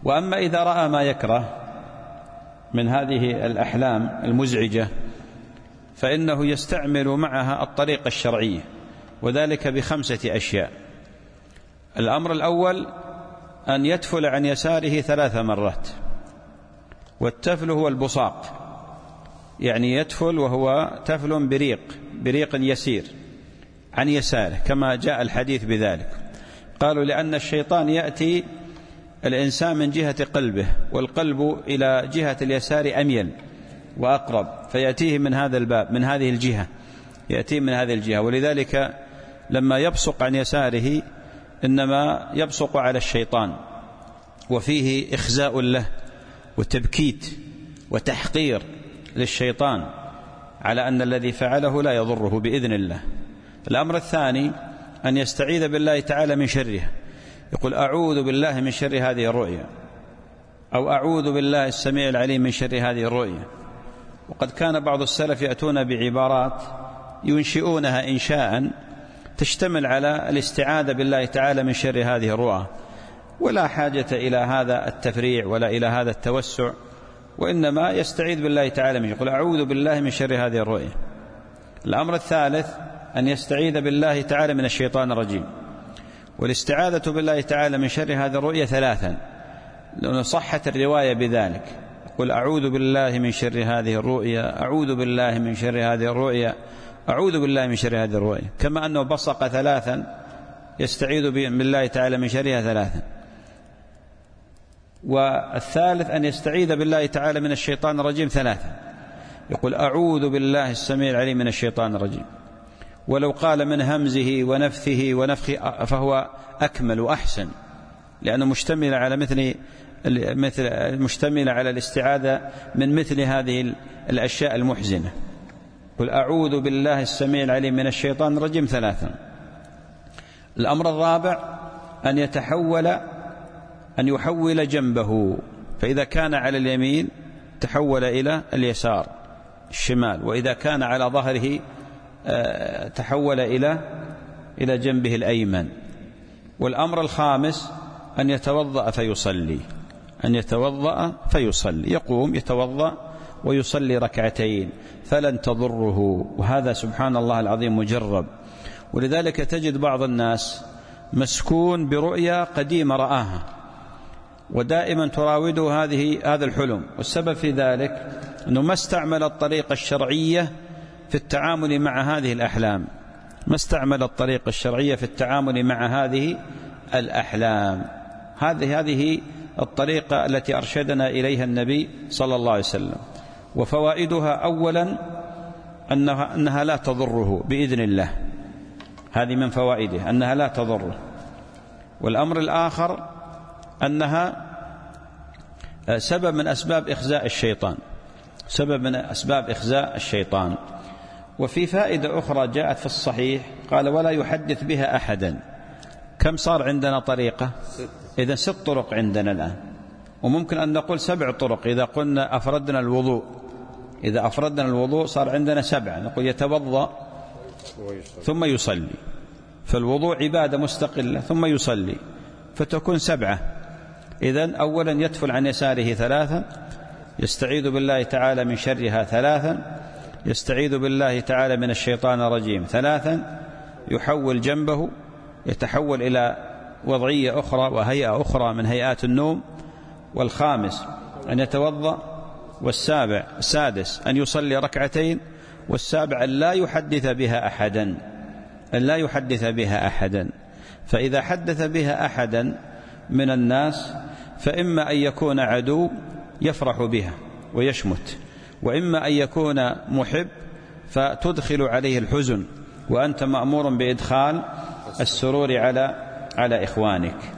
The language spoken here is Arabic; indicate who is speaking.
Speaker 1: وأما إذا رأى ما يكره من هذه الأحلام المزعجة فإنه يستعمل معها الطريقة الشرعية، وذلك ب5 أشياء. الأمر الأول أن يتفل عن يساره 3 مرات، والتفل هو البصاق، يعني يتفل وهو تفل بريق يسير عن يساره كما جاء الحديث بذلك. قالوا لأن الشيطان يأتي الإنسان من جهة قلبه، والقلب إلى جهة اليسار أميل وأقرب، فيأتيه من هذا الباب، من هذه الجهة، يأتيه من هذه الجهة. ولذلك لما يبصق عن يساره إنما يبصق على الشيطان، وفيه إخزاء له وتبكيت وتحقير للشيطان على أن الذي فعله لا يضره بإذن الله. الأمر الثاني أن يستعيذ بالله تعالى من شره، يقول أعوذ بالله من شر هذه الرؤيا، أو أعوذ بالله السميع العليم من شر هذه الرؤيا. وقد كان بعض السلف يأتون بعبارات ينشئونها إنشاء تشتمل على الاستعاذة بالله تعالى من شر هذه الرؤى، ولا حاجة إلى هذا التفريع ولا إلى هذا التوسع، وإنما يستعيذ بالله تعالى من، يقول أعوذ بالله من شر هذه الرؤيا. الأمر الثالث أن يستعيذ بالله تعالى من الشيطان الرجيم، والاستعاذة بالله تعالى من شر هذه الرؤيا 3، لأن صحت الرواية بذلك، يقول أعوذ بالله من شر هذه الرؤيا، أعوذ بالله من شر هذه الرؤيا، أعوذ بالله من شر هذه الرؤيا، كما أنه بصق 3 يستعيذ بالله تعالى من شرها 3. والثالث أن يستعيذ بالله تعالى من الشيطان الرجيم 3، يقول أعوذ بالله السميع العليم من الشيطان الرجيم. ولو قال من همزه ونفثه ونفخه فهو أكمل وأحسن، لأنه مشتمل على مشتمل على الاستعاذة من مثل هذه الأشياء المحزنة. قل أعوذ بالله السميع العليم من الشيطان الرجيم 3. الأمر الرابع أن يحول جنبه، فإذا كان على اليمين تحول إلى اليسار الشمال، وإذا كان على ظهره تحول إلى جنبه الأيمن. والأمر الخامس أن يتوضأ فيصلي، يقوم يتوضأ ويصلي 2 فلن تضره. وهذا سبحان الله العظيم مجرب. ولذلك تجد بعض الناس مسكون برؤيا قديمة رآها ودائما تراوده هذا الحلم، والسبب في ذلك أنه ما استعمل الطريقة الشرعية في التعامل مع هذه الأحلام، هذه الطريقة التي أرشدنا إليها النبي صلى الله عليه وسلم. وفوائدها أولا أنها لا تضره بإذن الله، هذه من فوائدها أنها لا تضره. والأمر الآخر أنها سبب من أسباب إخزاء الشيطان. وفي فائدة أخرى جاءت في الصحيح، قال ولا يحدث بها أحدا. كم صار عندنا طريقة؟ إذا 6 طرق عندنا الآن، وممكن أن نقول 7 طرق إذا قلنا أفردنا الوضوء صار عندنا 7. نقول يتوضأ ثم يصلي، فالوضوء عبادة مستقلة، ثم يصلي فتكون 7. إذن أولا يتفل عن يساره 3، يستعيذ بالله تعالى من شرها 3، يستعيذ بالله تعالى من الشيطان الرجيم 3، يحول جنبه، يتحول إلى وضعية أخرى وهيئة أخرى من هيئات النوم. والخامس أن يتوضأ. السادس أن يصلي 2، والسابع أن لا يحدث بها أحدا. فإذا حدث بها أحدا من الناس فإما أن يكون عدو يفرح بها ويشمت، وإما أن يكون محب فتدخل عليه الحزن، وأنت مأمور بإدخال السرور على إخوانك.